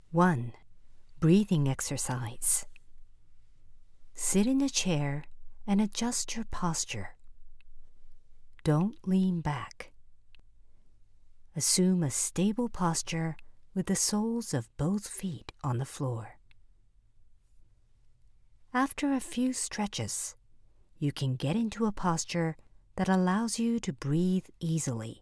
1. Breathing exercise. Sit in a chair and adjust your posture. Don't lean back. Assume a stable posture with the soles of both feet on the floor. After a few stretches, you can get into a posture that allows you to breathe easily.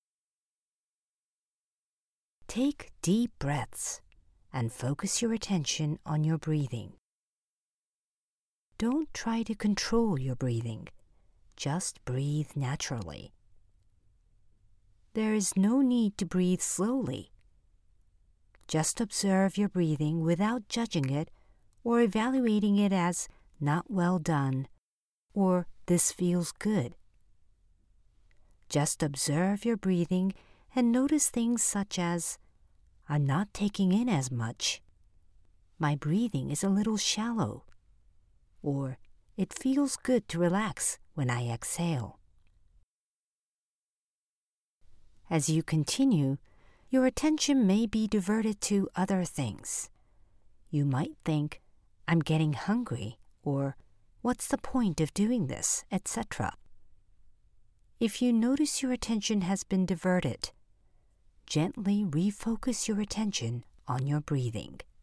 Take deep breaths and focus your attention on your breathing. Don't try to control your breathing. Just breathe naturally. There is no need to breathe slowly. Just observe your breathing without judging it or evaluating it as not well done or this feels good. Just observe your breathing and notice things such as, I'm not taking in as much. My breathing is a little shallow. Or, it feels good to relax when I exhale. As you continue, your attention may be diverted to other things. You might think, I'm getting hungry, or what's the point of doing this, etc. If you notice your attention has been diverted, gently refocus your attention on your breathing.